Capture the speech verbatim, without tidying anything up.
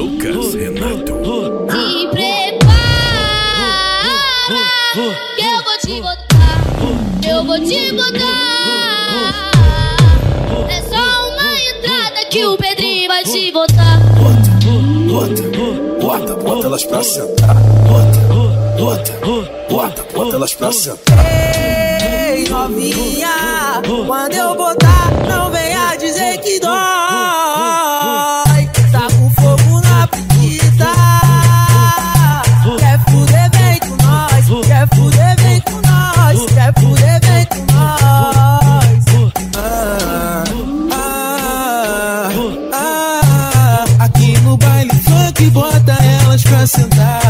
Lucas Renato. Se prepara, que eu vou te botar, eu vou te botar. É só uma entrada que o Pedrinho vai te botar. Bota, bota, bota, bota elas pra sentar. Bota, bota, bota, bota elas pra sentar. Ei, novinha, quando eu botar, não venha dizer que dói. Tá com fogo na pedida. Quer fuder, vem com nós. Quer fuder, vem com nós. Quer fuder, vem com nós. Ah, ah, ah, aqui no baile funk bota elas pra sentar.